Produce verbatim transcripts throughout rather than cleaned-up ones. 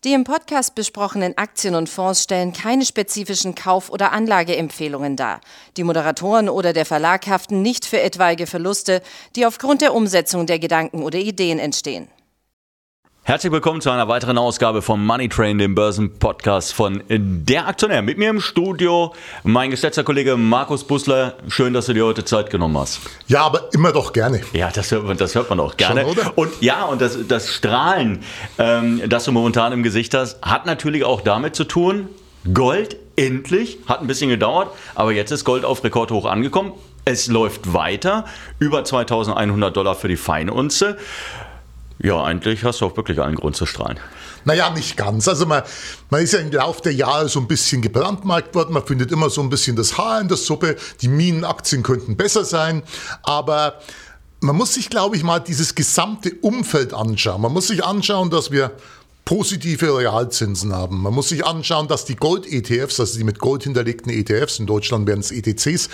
Die im Podcast besprochenen Aktien und Fonds stellen keine spezifischen Kauf- oder Anlageempfehlungen dar. Die Moderatoren oder der Verlag haften nicht für etwaige Verluste, die aufgrund der Umsetzung der Gedanken oder Ideen entstehen. Herzlich willkommen zu einer weiteren Ausgabe vom Money Train, dem Börsenpodcast von Der Aktionär. Mit mir im Studio mein geschätzter Kollege Markus Bussler. Schön, dass du dir heute Zeit genommen hast. Ja, aber immer doch gerne. Ja, das hört man, das hört man auch gerne. Schon, oder? Und ja, und das, das Strahlen, ähm, das du momentan im Gesicht hast, hat natürlich auch damit zu tun, Gold endlich, hat ein bisschen gedauert, aber jetzt ist Gold auf Rekordhoch angekommen. Es läuft weiter, über zweitausendeinhundert Dollar für die Feinunze. Ja, eigentlich hast du auch wirklich allen Grund zu strahlen. Naja, nicht ganz. Also man, man ist ja im Laufe der Jahre so ein bisschen gebrandmarkt worden. Man findet immer so ein bisschen das Haar in der Suppe. Die Minenaktien könnten besser sein. Aber man muss sich, glaube ich, mal dieses gesamte Umfeld anschauen. Man muss sich anschauen, dass wir positive Realzinsen haben. Man muss sich anschauen, dass die Gold-E T Fs, also die mit Gold hinterlegten E T Fs, in Deutschland wären es E T Cs,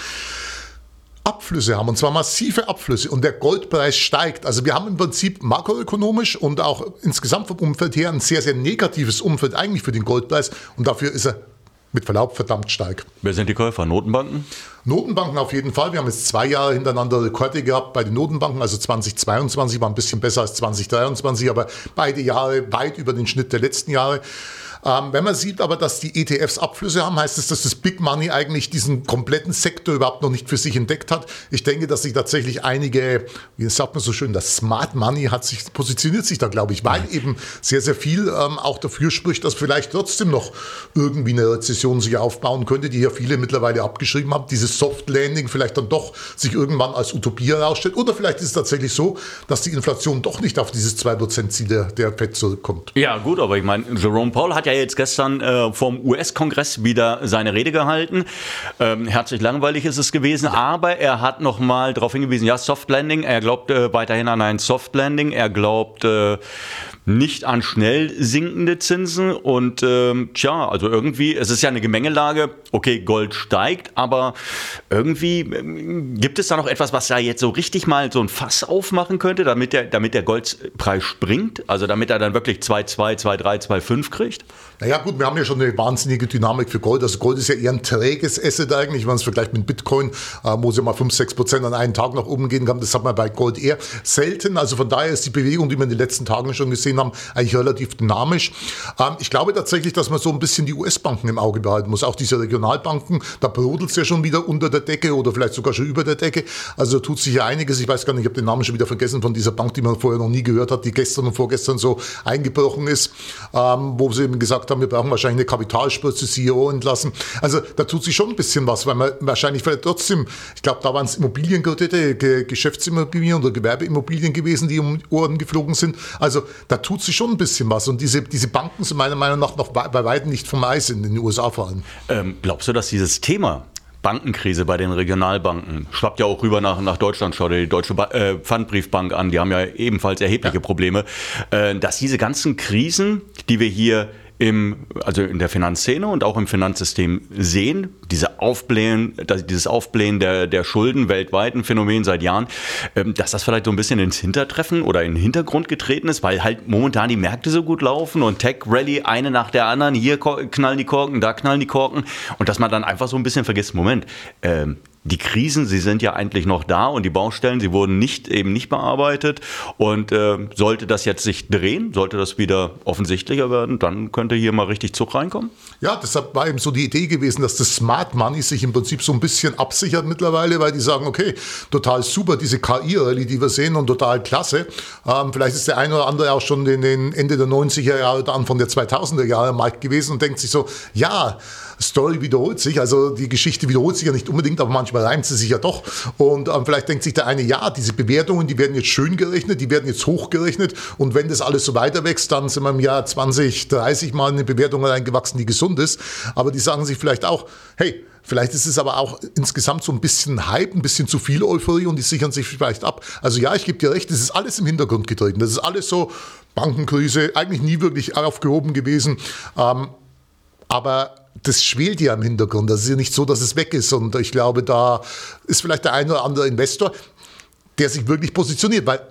Abflüsse haben, und zwar massive Abflüsse, und der Goldpreis steigt. Also wir haben im Prinzip makroökonomisch und auch insgesamt vom Umfeld her ein sehr, sehr negatives Umfeld eigentlich für den Goldpreis, und dafür ist er mit Verlaub verdammt stark. Wer sind die Käufer? Notenbanken? Notenbanken auf jeden Fall. Wir haben jetzt zwei Jahre hintereinander Rekorde gehabt bei den Notenbanken. Also zweitausendzweiundzwanzig war ein bisschen besser als zweitausenddreiundzwanzig, aber beide Jahre weit über den Schnitt der letzten Jahre. Ähm, wenn man sieht aber, dass die E T Fs Abflüsse haben, heißt es, dass das Big Money eigentlich diesen kompletten Sektor überhaupt noch nicht für sich entdeckt hat. Ich denke, dass sich tatsächlich einige, wie sagt man so schön, das Smart Money hat sich, positioniert sich da, glaube ich, weil eben sehr, sehr viel ähm, auch dafür spricht, dass vielleicht trotzdem noch irgendwie eine Rezession sich aufbauen könnte, die ja viele mittlerweile abgeschrieben haben. Dieses Soft Landing vielleicht dann doch sich irgendwann als Utopie herausstellt. Oder vielleicht ist es tatsächlich so, dass die Inflation doch nicht auf dieses zwei Prozent Ziel der, der Fed zurückkommt. Ja gut, aber ich meine, Jerome Powell hat ja jetzt gestern äh, vom U S-Kongress wieder seine Rede gehalten. Ähm, herzlich langweilig ist es gewesen, aber er hat nochmal darauf hingewiesen, ja, Soft Landing, er glaubt äh, weiterhin an ein Soft Landing, er glaubt äh, nicht an schnell sinkende Zinsen, und ähm, tja, also irgendwie, es ist ja eine Gemengelage, okay, Gold steigt, aber irgendwie ähm, gibt es da noch etwas, was da jetzt so richtig mal so ein Fass aufmachen könnte, damit der, damit der Goldpreis springt, also damit er dann wirklich zwei Komma zwei, zwei Komma drei, zwei Komma fünf kriegt? Naja gut, wir haben ja schon eine wahnsinnige Dynamik für Gold. Also Gold ist ja eher ein träges Asset eigentlich, wenn man es vergleicht mit Bitcoin, wo es ja mal fünf, sechs Prozent an einem Tag nach oben gehen kann. Das hat man bei Gold eher selten. Also von daher ist die Bewegung, die wir in den letzten Tagen schon gesehen haben, eigentlich relativ dynamisch. Ich glaube tatsächlich, dass man so ein bisschen die U S-Banken im Auge behalten muss. Auch diese Regionalbanken, da brodelt es ja schon wieder unter der Decke oder vielleicht sogar schon über der Decke. Also da tut sich ja einiges. Ich weiß gar nicht, ich habe den Namen schon wieder vergessen von dieser Bank, die man vorher noch nie gehört hat, die gestern und vorgestern so eingebrochen ist, wo sie eben gesagt haben, wir brauchen wahrscheinlich eine Kapitalspritze, C E O entlassen. Also da tut sich schon ein bisschen was, weil man wahrscheinlich vielleicht trotzdem, ich glaube, da waren es Immobilienkredite, Ge- Geschäftsimmobilien oder Gewerbeimmobilien gewesen, die um Ohren geflogen sind. Also da tut sich schon ein bisschen was, und diese, diese Banken sind meiner Meinung nach noch bei weitem nicht vom Eis, in den U S A vor allem. Ähm, glaubst du, dass dieses Thema Bankenkrise bei den Regionalbanken schwappt ja auch rüber nach, nach Deutschland, schau dir die Deutsche ba- äh, Pfandbriefbank an, die haben ja ebenfalls erhebliche ja. Probleme, äh, dass diese ganzen Krisen, die wir hier Im, also in der Finanzszene und auch im Finanzsystem sehen, diese Aufblähen, dieses Aufblähen der, der Schulden, weltweit ein Phänomen seit Jahren, dass das vielleicht so ein bisschen ins Hintertreffen oder in den Hintergrund getreten ist, weil halt momentan die Märkte so gut laufen und Tech-Rally eine nach der anderen, hier knallen die Korken, da knallen die Korken, und dass man dann einfach so ein bisschen vergisst, Moment, ähm, die Krisen, sie sind ja eigentlich noch da, und die Baustellen, sie wurden nicht eben nicht bearbeitet, und äh, sollte das jetzt sich drehen, sollte das wieder offensichtlicher werden, dann könnte hier mal richtig Zug reinkommen? Ja, deshalb war eben so die Idee gewesen, dass das Smart Money sich im Prinzip so ein bisschen absichert mittlerweile, weil die sagen, okay, total super, diese K I-Rallye, die wir sehen, und total klasse. Ähm, vielleicht ist der eine oder andere auch schon in den Ende der neunziger Jahre oder Anfang der zweitausender Jahre im Markt gewesen und denkt sich so, ja, Story wiederholt sich, also die Geschichte wiederholt sich ja nicht unbedingt, aber manchmal reimt sie sich ja doch, und ähm, vielleicht denkt sich der eine, ja, diese Bewertungen, die werden jetzt schön gerechnet, die werden jetzt hochgerechnet, und wenn das alles so weiter wächst, dann sind wir im Jahr zwanzig, dreißig mal eine Bewertung reingewachsen, die gesund ist, aber die sagen sich vielleicht auch, hey, vielleicht ist es aber auch insgesamt so ein bisschen Hype, ein bisschen zu viel Euphorie, und die sichern sich vielleicht ab. Also ja, ich gebe dir recht, das ist alles im Hintergrund getreten, das ist alles so Bankenkrise, eigentlich nie wirklich aufgehoben gewesen, ähm, aber das schwelt ja im Hintergrund. Das ist ja nicht so, dass es weg ist. Und ich glaube, da ist vielleicht der eine oder andere Investor, der sich wirklich positioniert. Weil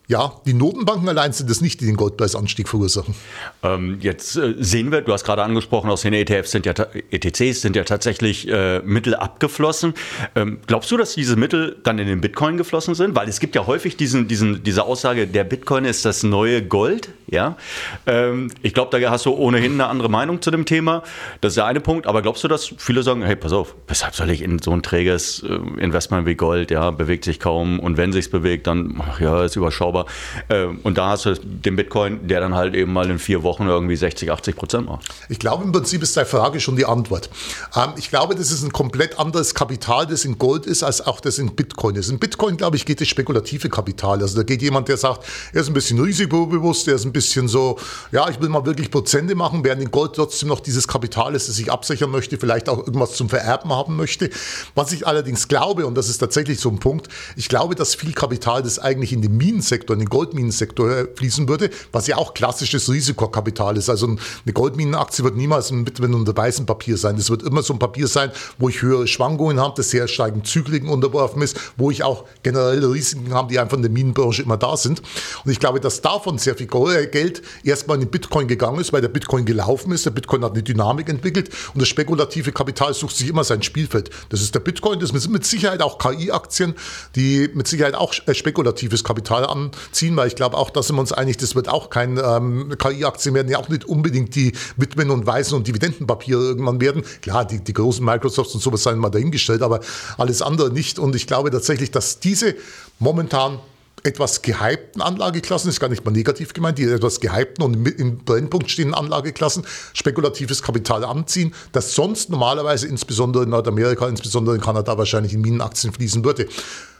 Ja, die Notenbanken allein sind es nicht, die den Goldpreisanstieg verursachen. Ähm, jetzt äh, sehen wir, du hast gerade angesprochen, aus den E T Fs sind ja, E T Cs sind ja tatsächlich äh, Mittel abgeflossen. Ähm, glaubst du, dass diese Mittel dann in den Bitcoin geflossen sind? Weil es gibt ja häufig diesen, diesen, diese Aussage, der Bitcoin ist das neue Gold. Ja? Ähm, ich glaube, da hast du ohnehin eine andere Meinung zu dem Thema. Das ist der eine Punkt. Aber glaubst du, dass viele sagen, hey, pass auf, weshalb soll ich in so ein träges äh, Investment wie Gold, ja, bewegt sich kaum und wenn sich's bewegt, dann ach ja, ist überschaubar. Und da hast du den Bitcoin, der dann halt eben mal in vier Wochen irgendwie sechzig, achtzig Prozent macht. Ich glaube, im Prinzip ist deine Frage schon die Antwort. Ich glaube, das ist ein komplett anderes Kapital, das in Gold ist, als auch das in Bitcoin ist. In Bitcoin, glaube ich, geht das spekulative Kapital. Also da geht jemand, der sagt, er ist ein bisschen risikobewusst, er ist ein bisschen so, ja, ich will mal wirklich Prozente machen, während in Gold trotzdem noch dieses Kapital ist, das sich absichern möchte, vielleicht auch irgendwas zum Vererben haben möchte. Was ich allerdings glaube, und das ist tatsächlich so ein Punkt, ich glaube, dass viel Kapital, das eigentlich in den Minensektor, in den Gold Goldminensektor fließen würde, was ja auch klassisches Risikokapital ist. Also eine Goldminenaktie wird niemals ein Mittelwert unter weißem Papier sein. Es wird immer so ein Papier sein, wo ich höhere Schwankungen habe, das sehr starken Zykliken unterworfen ist, wo ich auch generelle Risiken habe, die einfach in der Minenbranche immer da sind. Und ich glaube, dass davon sehr viel Geld erstmal in den Bitcoin gegangen ist, weil der Bitcoin gelaufen ist. Der Bitcoin hat eine Dynamik entwickelt und das spekulative Kapital sucht sich immer sein Spielfeld. Das ist der Bitcoin, das sind mit Sicherheit auch K I-Aktien, die mit Sicherheit auch spekulatives Kapital anziehen, weil ich glaube auch, da sind wir uns einig, das wird auch kein, ähm, K I-Aktien werden ja auch nicht unbedingt die Witwen und Waisen und Dividendenpapiere irgendwann werden. Klar, die, die großen Microsofts und sowas seien mal dahingestellt, aber alles andere nicht. Und ich glaube tatsächlich, dass diese momentan etwas gehypten Anlageklassen, ist gar nicht mal negativ gemeint, die etwas gehypten und im Brennpunkt stehenden Anlageklassen spekulatives Kapital anziehen, das sonst normalerweise insbesondere in Nordamerika, insbesondere in Kanada wahrscheinlich in Minenaktien fließen würde.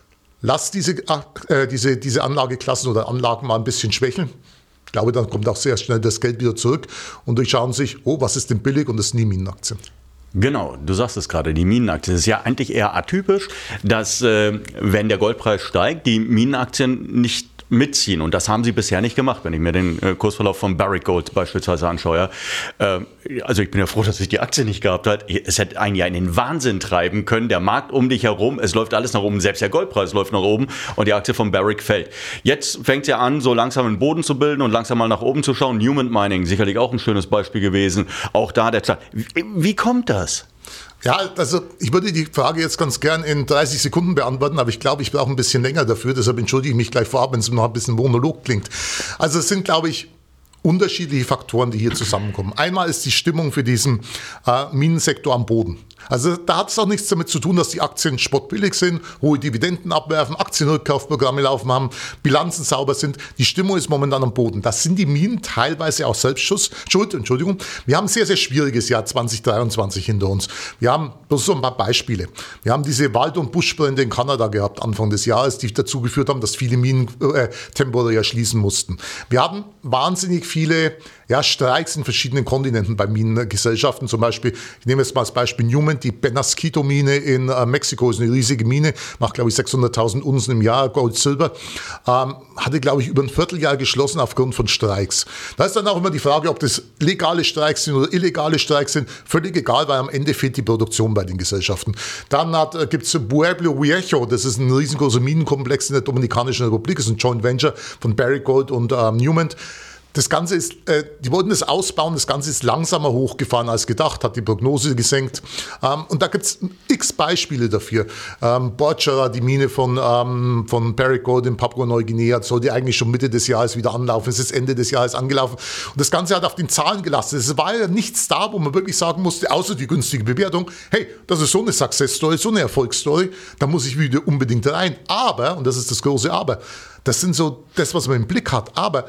Lass diese, äh, diese, diese Anlageklassen oder Anlagen mal ein bisschen schwächeln. Ich glaube, dann kommt auch sehr schnell das Geld wieder zurück und durchschauen sich, oh, was ist denn billig, und das sind die Minenaktien. Genau, du sagst es gerade, die Minenaktien. Es ist ja eigentlich eher atypisch, dass äh, wenn der Goldpreis steigt, die Minenaktien nicht mitziehen. Und das haben sie bisher nicht gemacht, wenn ich mir den äh, Kursverlauf von Barrick Gold beispielsweise anschaue. Äh, also ich bin ja froh, dass ich die Aktie nicht gehabt habe. Es hätte einen ja in den Wahnsinn treiben können. Der Markt um dich herum, es läuft alles nach oben. Selbst der Goldpreis läuft nach oben und die Aktie von Barrick fällt. Jetzt fängt es ja an, so langsam einen Boden zu bilden und langsam mal nach oben zu schauen. Newmont Mining, sicherlich auch ein schönes Beispiel gewesen. Auch da der Chart. Wie, wie kommt das? Ja, also ich würde die Frage jetzt ganz gern in dreißig Sekunden beantworten, aber ich glaube, ich brauche ein bisschen länger dafür. Deshalb entschuldige ich mich gleich vorab, wenn es noch ein bisschen Monolog klingt. Also es sind, glaube ich, unterschiedliche Faktoren, die hier zusammenkommen. Einmal ist die Stimmung für diesen äh, Minensektor am Boden. Also da hat es auch nichts damit zu tun, dass die Aktien spottbillig sind, hohe Dividenden abwerfen, Aktienrückkaufprogramme laufen haben, Bilanzen sauber sind. Die Stimmung ist momentan am Boden. Das sind die Minen teilweise auch selbst schuld. Entschuldigung. Wir haben ein sehr, sehr schwieriges Jahr zwanzig dreiundzwanzig hinter uns. Wir haben bloß so ein paar Beispiele. Wir haben diese Wald- und Buschbrände in Kanada gehabt Anfang des Jahres, die dazu geführt haben, dass viele Minen äh, temporär schließen mussten. Wir haben wahnsinnig viele ja, Streiks in verschiedenen Kontinenten bei Minengesellschaften. Zum Beispiel, ich nehme jetzt mal als Beispiel Newmont, die Penasquito-Mine in äh, Mexiko ist eine riesige Mine, macht, glaube ich, sechshunderttausend Unzen im Jahr, Gold, Silber, ähm, hatte, glaube ich, über ein Vierteljahr geschlossen aufgrund von Streiks. Da ist dann auch immer die Frage, ob das legale Streiks sind oder illegale Streiks sind, völlig egal, weil am Ende fehlt die Produktion bei den Gesellschaften. Dann äh, gibt es Pueblo Viejo, das ist ein riesengroßer Minenkomplex in der Dominikanischen Republik, das ist ein Joint Venture von Barrick Gold und ähm, Newmont. Das Ganze ist, äh, die wollten das ausbauen, das Ganze ist langsamer hochgefahren als gedacht, hat die Prognose gesenkt. Ähm, und da gibt es x Beispiele dafür. Ähm, Porchera, die Mine von, ähm, von Barrick Gold in Papua-Neuguinea, sollte eigentlich schon Mitte des Jahres wieder anlaufen. Es ist Ende des Jahres angelaufen. Und das Ganze hat auf den Zahlen gelassen. Es war ja nichts da, wo man wirklich sagen musste, außer die günstige Bewertung, hey, das ist so eine Success-Story, so eine Erfolgsstory, da muss ich wieder unbedingt rein. Aber, und das ist das große Aber, das sind so das, was man im Blick hat, aber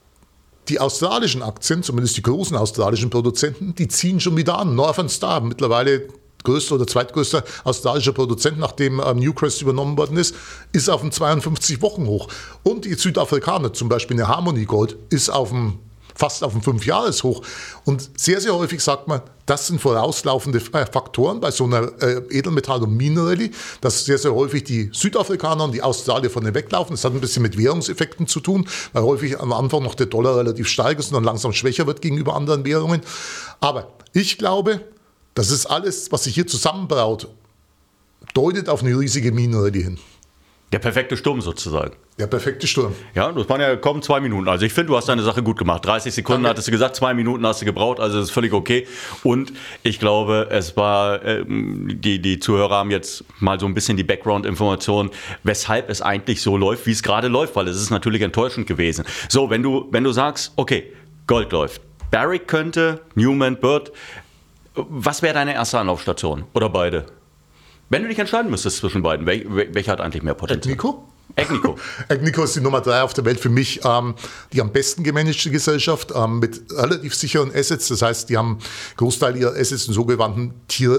die australischen Aktien, zumindest die großen australischen Produzenten, die ziehen schon wieder an. Northern Star, mittlerweile größter oder zweitgrößter australischer Produzent, nachdem ähm, Newcrest übernommen worden ist, ist auf dem zweiundfünfzig Wochen hoch. Und die Südafrikaner, zum Beispiel eine Harmony Gold, ist auf dem fast auf dem fünf-Jahres-Hoch. Und sehr, sehr häufig sagt man, das sind vorauslaufende Faktoren bei so einer äh, Edelmetall- und Minenrallye, dass sehr, sehr häufig die Südafrikaner und die Australier von den weglaufen. Das hat ein bisschen mit Währungseffekten zu tun, weil häufig am Anfang noch der Dollar relativ stark ist und dann langsam schwächer wird gegenüber anderen Währungen. Aber ich glaube, das ist alles, was sich hier zusammenbraut, deutet auf eine riesige Minenrallye hin. Der perfekte Sturm sozusagen. Der perfekte Sturm. Ja, das waren ja kaum zwei Minuten. Also ich finde, du hast deine Sache gut gemacht. dreißig Sekunden hattest du gesagt, zwei Minuten hast du gebraucht, also das ist völlig okay. Und ich glaube, es war, ähm, die, die Zuhörer haben jetzt mal so ein bisschen die Background-Information, weshalb es eigentlich so läuft, wie es gerade läuft, weil es ist natürlich enttäuschend gewesen. So, wenn du, wenn du sagst, okay, Gold läuft, Barrick könnte, Newman, Bird, was wäre deine erste Anlaufstation? Oder beide? Wenn du dich entscheiden müsstest zwischen beiden, wel, welcher hat eigentlich mehr Potenzial? Agnico? Agnico. Agnico ist die Nummer drei auf der Welt für mich, ähm, die am besten gemanagte Gesellschaft ähm, mit relativ sicheren Assets. Das heißt, die haben Großteil ihrer Assets in sogenannten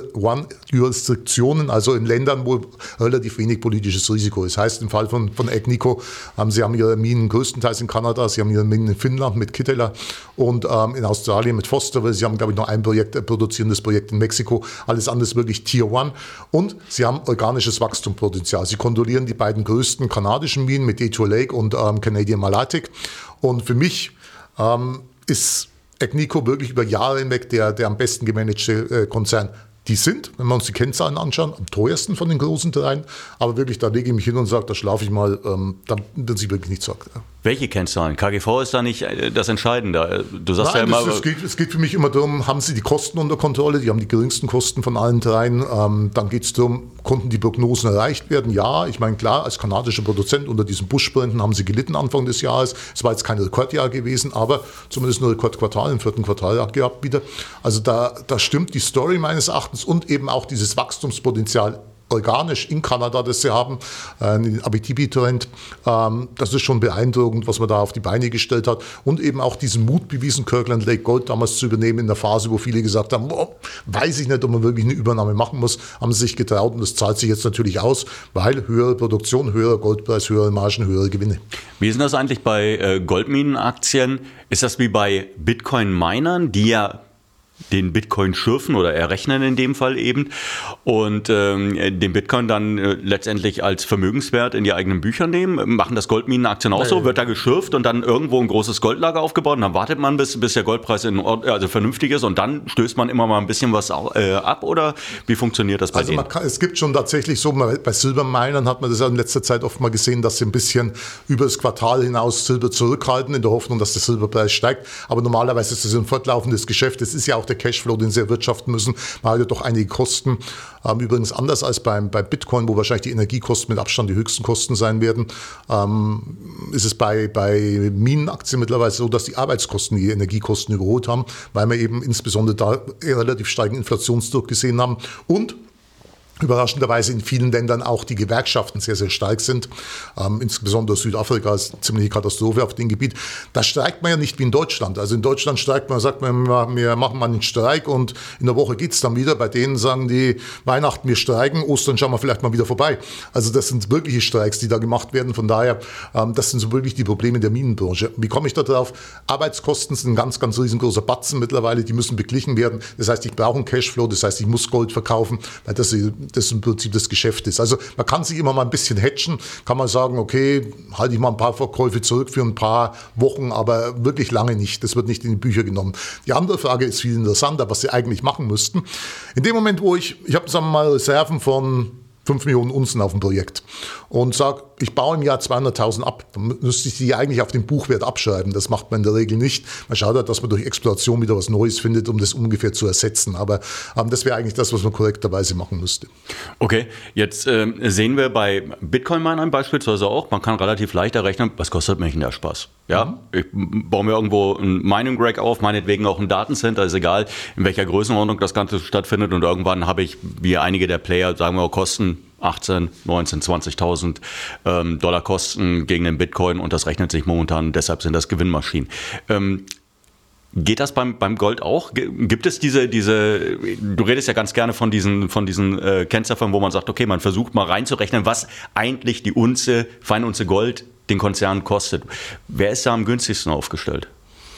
Tier-One-Jurisdiktionen, also in Ländern, wo relativ wenig politisches Risiko ist. Das heißt, im Fall von, von Agnico, ähm, sie haben ihre Minen größtenteils in Kanada, sie haben ihre Minen in Finnland mit Kittilä und ähm, in Australien mit Foster, weil sie haben, glaube ich, noch ein Projekt, ein produzierendes Projekt in Mexiko. Alles andere ist wirklich Tier One. Und sie haben organisches Wachstumspotenzial. Sie kontrollieren die beiden größten kanadischen Minen mit Detour Lake und ähm, Canadian Malartic. Und für mich ähm, ist Agnico wirklich über Jahre hinweg der, der am besten gemanagte äh, Konzern. Die sind, wenn wir uns die Kennzahlen anschauen, am teuersten von den großen dreien. Aber wirklich, da lege ich mich hin und sage, da schlafe ich mal, ähm, dann wird sich wirklich nichts sagt. Ja. Welche Kennzahlen? K G V ist da nicht das Entscheidende. Du sagst Nein, ja immer. Das, es, geht, es geht für mich immer darum, haben sie die Kosten unter Kontrolle? Die haben die geringsten Kosten von allen dreien. Ähm, dann geht es darum, konnten die Prognosen erreicht werden? Ja, ich meine, klar, als kanadischer Produzent unter diesen Buschbränden haben sie gelitten Anfang des Jahres. Es war jetzt kein Rekordjahr gewesen, aber zumindest ein Rekordquartal im vierten Quartal gehabt wieder. Also da, da stimmt die Story meines Erachtens und eben auch dieses Wachstumspotenzial organisch in Kanada, das sie haben, äh, den Abitibi-Trend. Ähm, das ist schon beeindruckend, was man da auf die Beine gestellt hat. Und eben auch diesen Mut bewiesen, Kirkland Lake Gold damals zu übernehmen in der Phase, wo viele gesagt haben, oh, weiß ich nicht, ob man wirklich eine Übernahme machen muss, haben sie sich getraut und das zahlt sich jetzt natürlich aus, weil höhere Produktion, höherer Goldpreis, höhere Margen, höhere Gewinne. Wie ist denn das eigentlich bei äh, Goldminenaktien? Ist das wie bei Bitcoin-Minern, die ja den Bitcoin schürfen oder errechnen in dem Fall eben und ähm, den Bitcoin dann äh, letztendlich als Vermögenswert in die eigenen Bücher nehmen? Machen das Goldminenaktien auch so? Wird da geschürft und dann irgendwo ein großes Goldlager aufgebaut und dann wartet man, bis, bis der Goldpreis in Ord- also vernünftig ist und dann stößt man immer mal ein bisschen was äh, ab oder wie funktioniert das bei also denen? Man kann, es gibt schon tatsächlich so, bei Silberminern hat man das ja in letzter Zeit oft mal gesehen, dass sie ein bisschen über das Quartal hinaus Silber zurückhalten, in der Hoffnung, dass der Silberpreis steigt. Aber normalerweise ist das ein fortlaufendes Geschäft. Es ist ja auch der Cashflow, den sie erwirtschaften müssen. Man hat ja doch einige Kosten. Ähm, übrigens anders als beim, bei Bitcoin, wo wahrscheinlich die Energiekosten mit Abstand die höchsten Kosten sein werden, ähm, ist es bei, bei Minenaktien mittlerweile so, dass die Arbeitskosten die Energiekosten überholt haben, weil wir eben insbesondere da relativ starken Inflationsdruck gesehen haben und überraschenderweise in vielen Ländern auch die Gewerkschaften sehr, sehr stark sind. Ähm, insbesondere Südafrika ist eine ziemliche Katastrophe auf dem Gebiet. Da streikt man ja nicht wie in Deutschland. Also in Deutschland streikt man, sagt man, wir machen mal einen Streik und in der Woche geht es dann wieder. Bei denen sagen die, Weihnachten wir streiken, Ostern schauen wir vielleicht mal wieder vorbei. Also das sind wirkliche Streiks, die da gemacht werden. Von daher, ähm, das sind so wirklich die Probleme der Minenbranche. Wie komme ich da drauf? Arbeitskosten sind ein ganz, ganz riesengroßer Batzen mittlerweile. Die müssen beglichen werden. Das heißt, ich brauche einen Cashflow. Das heißt, ich muss Gold verkaufen, weil das das im Prinzip das Geschäft ist. Also man kann sich immer mal ein bisschen hatchen, kann man sagen, okay, halte ich mal ein paar Verkäufe zurück für ein paar Wochen, aber wirklich lange nicht. Das wird nicht in die Bücher genommen. Die andere Frage ist viel interessanter, was sie eigentlich machen müssten. In dem Moment, wo ich, ich habe sagen wir mal Reserven von fünf Millionen Unzen auf dem Projekt und sage, ich baue im Jahr zweihunderttausend ab, dann müsste ich die eigentlich auf den Buchwert abschreiben. Das macht man in der Regel nicht. Man schaut halt, dass man durch Exploration wieder was Neues findet, um das ungefähr zu ersetzen. Aber ähm, das wäre eigentlich das, was man korrekterweise machen müsste. Okay, jetzt äh, sehen wir bei Bitcoin-Minern beispielsweise auch, man kann relativ leicht errechnen, was kostet mich denn der Spaß? Ja, mhm. Ich baue mir irgendwo ein Mining-Rack auf, meinetwegen auch ein Datencenter, ist egal, in welcher Größenordnung das Ganze stattfindet und irgendwann habe ich, wie einige der Player, sagen wir, Kosten achtzehn, neunzehn, zwanzigtausend ähm, Dollar Kosten gegen den Bitcoin und das rechnet sich momentan, deshalb sind das Gewinnmaschinen. Ähm, geht das beim, beim Gold auch? Gibt es diese, diese, du redest ja ganz gerne von diesen, von diesen äh, Kennziffern, wo man sagt, okay, man versucht mal reinzurechnen, was eigentlich die Unze, Feinunze Gold den Konzern kostet. Wer ist da am günstigsten aufgestellt?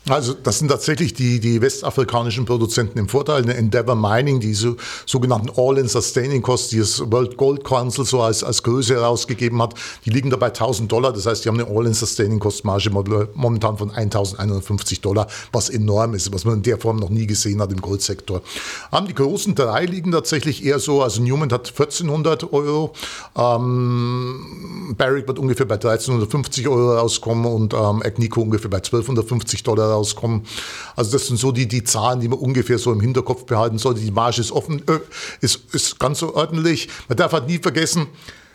Also das sind tatsächlich die, die westafrikanischen Produzenten im Vorteil. Eine Endeavour Mining, die so, sogenannten All-in Sustaining Costs, die das World Gold Council so als, als Größe herausgegeben hat, die liegen dabei tausend Dollar. Das heißt, die haben eine All-in Sustaining Cost Marge momentan von eintausendeinhundertfünfzig Dollar, was enorm ist, was man in der Form noch nie gesehen hat im Goldsektor. Die großen drei liegen tatsächlich eher so, also Newmont hat vierzehnhundert Euro, ähm, Barrick wird ungefähr bei dreizehnhundertfünfzig Euro rauskommen und ähm, Agnico ungefähr bei zwölfhundertfünfzig Dollar rauskommen. Also das sind so die, die Zahlen, die man ungefähr so im Hinterkopf behalten sollte. Die Marge ist offen, äh, ist, ist ganz so ordentlich. Man darf halt nie vergessen,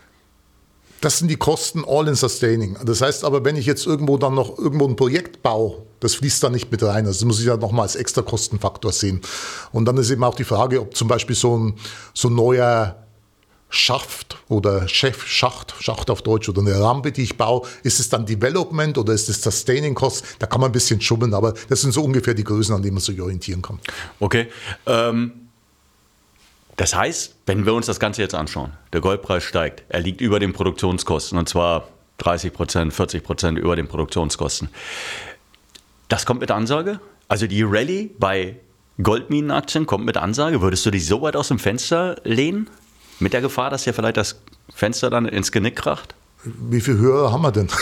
das sind die Kosten all in sustaining. Das heißt aber, wenn ich jetzt irgendwo dann noch irgendwo ein Projekt baue, das fließt da nicht mit rein. Also das muss ich ja nochmal als extra Kostenfaktor sehen. Und dann ist eben auch die Frage, ob zum Beispiel so ein, so ein neuer Schaft oder Chef, Schacht, Schacht auf Deutsch oder eine Rampe, die ich baue, ist es dann Development oder ist es Sustaining Cost? Da kann man ein bisschen schummeln, aber das sind so ungefähr die Größen, an denen man sich orientieren kann. Okay, ähm, das heißt, wenn wir uns das Ganze jetzt anschauen, der Goldpreis steigt, er liegt über den Produktionskosten und zwar dreißig Prozent, vierzig Prozent über den Produktionskosten. Das kommt mit Ansage? Also die Rallye bei Goldminenaktien kommt mit Ansage? Würdest du dich so weit aus dem Fenster lehnen? Mit der Gefahr, dass dir vielleicht das Fenster dann ins Genick kracht? Wie viele Hörer haben wir denn?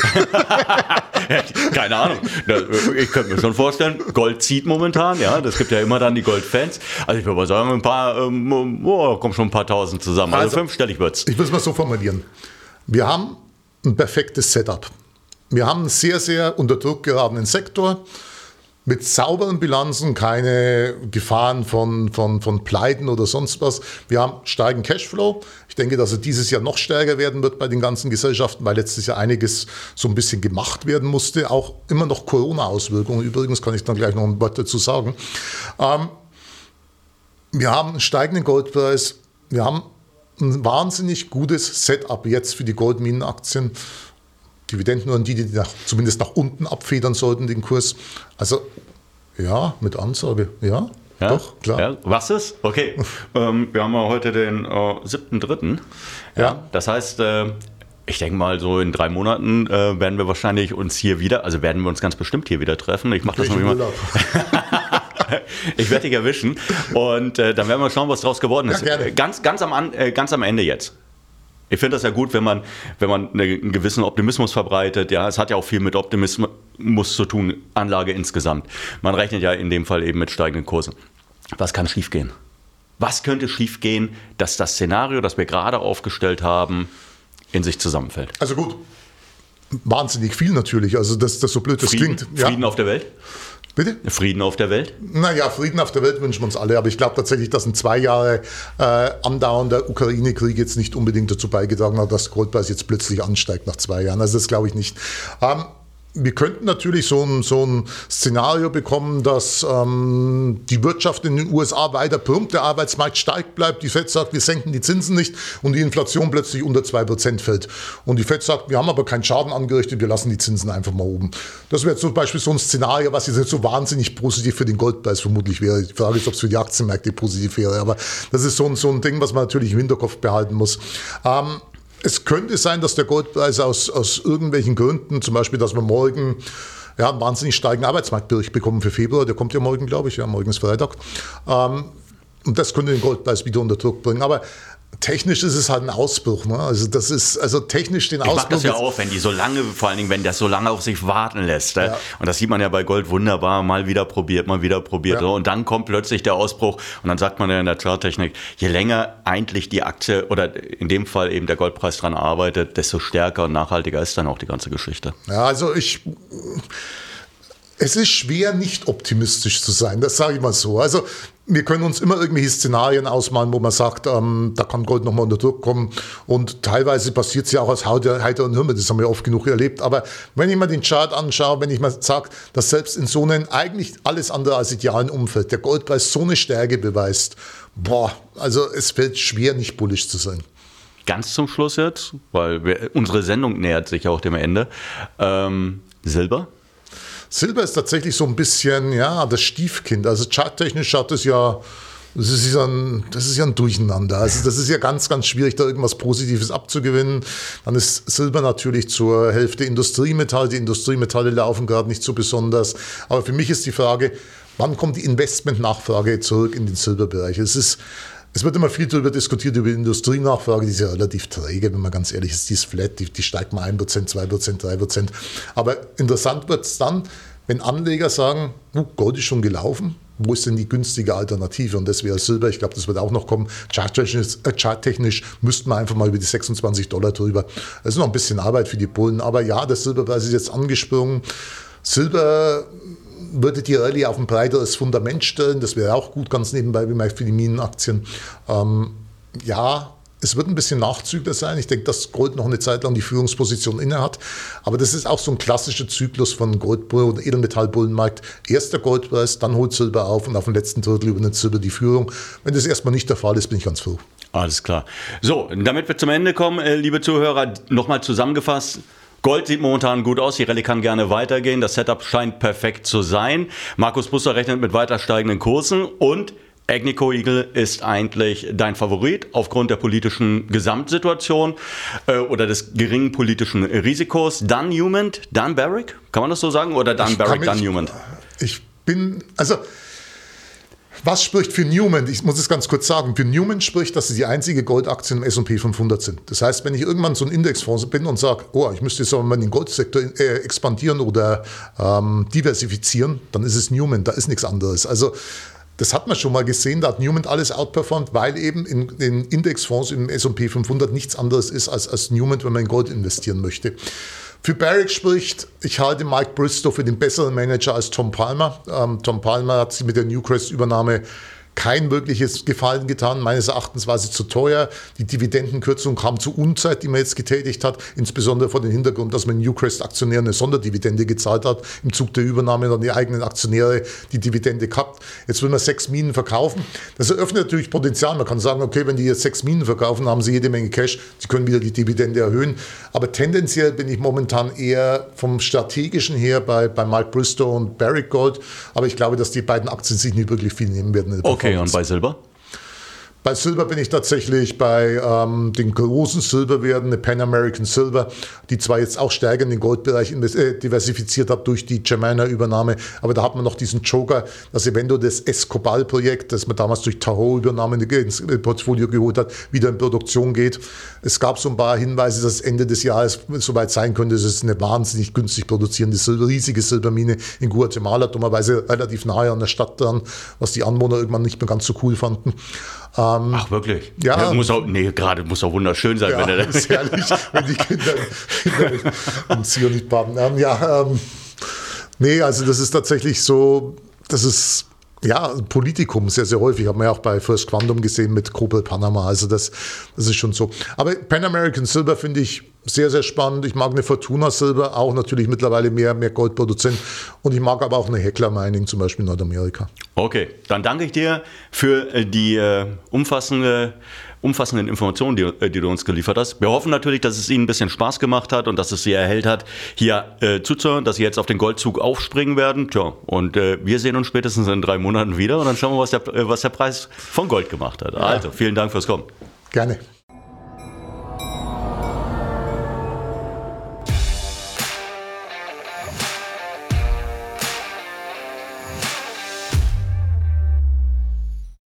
Keine Ahnung. Ich könnte mir schon vorstellen, Gold zieht momentan. Ja, das gibt ja immer dann die Goldfans. Also ich würde mal sagen, ein paar, ähm, oh, kommen schon ein paar Tausend zusammen. Also, also fünfstellig wird's. Ich will es mal so formulieren. Wir haben ein perfektes Setup. Wir haben einen sehr, sehr unter Druck geratenen Sektor. Mit sauberen Bilanzen, keine Gefahren von, von, von Pleiten oder sonst was. Wir haben steigenden Cashflow. Ich denke, dass er dieses Jahr noch stärker werden wird bei den ganzen Gesellschaften, weil letztes Jahr einiges so ein bisschen gemacht werden musste. Auch immer noch Corona-Auswirkungen. Übrigens kann ich dann gleich noch ein Wort dazu sagen. Ähm, wir haben einen steigenden Goldpreis. Wir haben ein wahnsinnig gutes Setup jetzt für die Goldminenaktien. Dividenden nur an die, die nach, zumindest nach unten abfedern sollten, den Kurs. Also, ja, mit Ansage, ja, ja doch, klar. Ja, was ist? Okay, ähm, wir haben ja heute den äh, siebten dritten Ja, ja. Das heißt, äh, ich denke mal, so in drei Monaten äh, werden wir wahrscheinlich uns hier wieder, also werden wir uns ganz bestimmt hier wieder treffen. Ich mache das noch immer. Ich werde dich erwischen und äh, dann werden wir schauen, was draus geworden ist. Ja, gerne. Ganz, ganz, am, äh, ganz am Ende jetzt. Ich finde das ja gut, wenn man, wenn man einen gewissen Optimismus verbreitet. Ja, es hat ja auch viel mit Optimismus zu tun, Anlage insgesamt. Man rechnet ja in dem Fall eben mit steigenden Kursen. Was kann schiefgehen? Was könnte schiefgehen, dass das Szenario, das wir gerade aufgestellt haben, in sich zusammenfällt? Also gut, wahnsinnig viel natürlich. Also das, das so blöd das Frieden? klingt. Frieden ja. auf der Welt? Bitte? Frieden auf der Welt? Naja, Frieden auf der Welt wünschen wir uns alle, aber ich glaube tatsächlich, dass ein zwei Jahre äh, andauernder Ukraine-Krieg jetzt nicht unbedingt dazu beigetragen hat, dass der Goldpreis jetzt plötzlich ansteigt nach zwei Jahren. Also das glaube ich nicht. Ähm, Wir könnten natürlich so ein, so ein Szenario bekommen, dass ähm, die Wirtschaft in den U S A weiter pumpt, der Arbeitsmarkt stark bleibt, die Fed sagt, wir senken die Zinsen nicht und die Inflation plötzlich unter zwei Prozent fällt. Und die Fed sagt, wir haben aber keinen Schaden angerichtet, wir lassen die Zinsen einfach mal oben. Das wäre zum Beispiel so ein Szenario, was jetzt nicht so wahnsinnig positiv für den Goldpreis vermutlich wäre. Die Frage ist, ob es für die Aktienmärkte positiv wäre, aber das ist so ein, so ein Ding, was man natürlich im Hinterkopf behalten muss. Ähm, Es könnte sein, dass der Goldpreis aus, aus irgendwelchen Gründen, zum Beispiel, dass wir morgen ja, einen wahnsinnig steigenden Arbeitsmarktbericht bekommen für Februar, der kommt ja morgen, glaube ich, ja, morgen ist Freitag. Ähm, und das könnte den Goldpreis wieder unter Druck bringen. Aber technisch ist es halt ein Ausbruch. Ne? Also das ist also technisch den ich Ausbruch. Ich mag das ja auch, wenn die so lange, vor allen Dingen, wenn das so lange auf sich warten lässt. Ja. Und das sieht man ja bei Gold wunderbar, mal wieder probiert, mal wieder probiert. Ja. Und dann kommt plötzlich der Ausbruch und dann sagt man ja in der Charttechnik, je länger eigentlich die Aktie oder in dem Fall eben der Goldpreis dran arbeitet, desto stärker und nachhaltiger ist dann auch die ganze Geschichte. Ja, also ich... Es ist schwer, nicht optimistisch zu sein, das sage ich mal so. Also wir können uns immer irgendwelche Szenarien ausmalen, wo man sagt, ähm, da kann Gold nochmal unter Druck kommen. Und teilweise passiert es ja auch aus heiteren Himmel, das haben wir oft genug erlebt. Aber wenn ich mir den Chart anschaue, wenn ich mal sage, dass selbst in so einem eigentlich alles andere als idealen Umfeld der Goldpreis so eine Stärke beweist, boah, also es fällt schwer, nicht bullisch zu sein. Ganz zum Schluss jetzt, weil wir, unsere Sendung nähert sich auch dem Ende. Ähm, Silber? Silber ist tatsächlich so ein bisschen, ja, das Stiefkind. Also charttechnisch schaut es ja Das ist ja ein, das ist ja ein Durcheinander. Also das ist ja ganz, ganz schwierig, da irgendwas Positives abzugewinnen. Dann ist Silber natürlich zur Hälfte Industriemetall. Die Industriemetalle laufen gerade nicht so besonders. Aber für mich ist die Frage, wann kommt die Investmentnachfrage zurück in den Silberbereich? Es ist Es wird immer viel darüber diskutiert, über die Industrienachfrage, die ist ja relativ träge, wenn man ganz ehrlich ist, die ist flat, die, die steigt mal ein Prozent, zwei Prozent, drei Prozent. Aber interessant wird es dann, wenn Anleger sagen, oh, Gold ist schon gelaufen, wo ist denn die günstige Alternative? Und das wäre Silber, ich glaube, das wird auch noch kommen. Charttechnisch, äh, charttechnisch müssten wir einfach mal über die sechsundzwanzig Dollar drüber. Das ist noch ein bisschen Arbeit für die Bullen, aber ja, der Silberpreis ist jetzt angesprungen. Silber würde die Rallye auf ein breiteres Fundament stellen, das wäre auch gut, ganz nebenbei, wie man für die Minenaktien. Ähm, ja, es wird ein bisschen Nachzügler sein. Ich denke, dass Gold noch eine Zeit lang die Führungsposition inne hat. Aber das ist auch so ein klassischer Zyklus von Goldbullen oder Edelmetallbullenmarkt. Erst der Goldpreis, dann holt Silber auf und auf dem letzten Drittel übernimmt Silber die Führung. Wenn das erstmal nicht der Fall ist, bin ich ganz froh. Alles klar. So, damit wir zum Ende kommen, liebe Zuhörer, nochmal zusammengefasst. Gold sieht momentan gut aus, die Rallye kann gerne weitergehen, das Setup scheint perfekt zu sein. Markus Busser rechnet mit weiter steigenden Kursen und Agnico Eagle ist eigentlich dein Favorit aufgrund der politischen Gesamtsituation äh, oder des geringen politischen Risikos. Dann Newman, dann Barrick, kann man das so sagen? Oder dann Barrick, dann Newman? Ich bin, also... Was spricht für Newman? Ich muss es ganz kurz sagen. Für Newman spricht, dass sie die einzige Goldaktie im S und P fünfhundert sind. Das heißt, wenn ich irgendwann so ein Indexfonds bin und sage, oh, ich müsste jetzt aber mal den Goldsektor äh, expandieren oder ähm, diversifizieren, dann ist es Newman, da ist nichts anderes. Also das hat man schon mal gesehen, da hat Newman alles outperformt, weil eben in den Indexfonds im S und P fünfhundert nichts anderes ist als, als Newman, wenn man in Gold investieren möchte. Für Barrick spricht, ich halte Mike Bristow für den besseren Manager als Tom Palmer. Ähm, Tom Palmer hat sich mit der Newcrest-Übernahme kein wirkliches Gefallen getan. Meines Erachtens war sie zu teuer. Die Dividendenkürzung kam zu Unzeit, die man jetzt getätigt hat, insbesondere vor dem Hintergrund, dass man Newcrest-Aktionären eine Sonderdividende gezahlt hat. Im Zug der Übernahme dann die eigenen Aktionäre die Dividende gehabt. Jetzt will man sechs Minen verkaufen. Das eröffnet natürlich Potenzial. Man kann sagen, okay, wenn die jetzt sechs Minen verkaufen, haben sie jede Menge Cash. Sie können wieder die Dividende erhöhen. Aber tendenziell bin ich momentan eher vom Strategischen her bei, bei Mike Bristow und Barrick Gold. Aber ich glaube, dass die beiden Aktien sich nicht wirklich viel nehmen werden. Okay, und bei Silber? Bei Silber bin ich tatsächlich bei ähm, den großen Silberwerten, eine Pan American Silver, die zwar jetzt auch stärker in den Goldbereich äh, diversifiziert hat durch die Germana-Übernahme, aber da hat man noch diesen Joker, das eventuell das Escobal-Projekt, das man damals durch Tahoe-Übernahme ins Portfolio geholt hat, wieder in Produktion geht. Es gab so ein paar Hinweise, dass Ende des Jahres soweit sein könnte. Es ist eine wahnsinnig günstig produzierende Silber, riesige Silbermine in Guatemala, dummerweise relativ nahe an der Stadt dran, was die Anwohner irgendwann nicht mehr ganz so cool fanden. Ähm, Ach, wirklich? Ja. ja muss auch, nee, gerade muss auch wunderschön sein, ja, wenn er das ist herrlich, wenn die Kinder, Kinder im Zionit baden. Ähm, ja, ähm, nee, also das ist tatsächlich so, das ist ja ein Politikum sehr, sehr häufig. Haben wir ja auch bei First Quantum gesehen mit Cobre Panama. Also das, das ist schon so. Aber Pan American Silver finde ich sehr, sehr spannend. Ich mag eine Fortuna Silver, auch natürlich mittlerweile mehr, mehr Goldproduzent. Und ich mag aber auch eine Heckler Mining, zum Beispiel in Nordamerika. Okay, dann danke ich dir für die äh, umfassende, umfassenden Informationen, die, die du uns geliefert hast. Wir hoffen natürlich, dass es Ihnen ein bisschen Spaß gemacht hat und dass es Sie erhellt hat, hier äh, zuzuhören, dass Sie jetzt auf den Goldzug aufspringen werden. Tja, und äh, wir sehen uns spätestens in drei Monaten wieder und dann schauen wir, was der, was der Preis von Gold gemacht hat. Also, vielen Dank fürs Kommen. Gerne.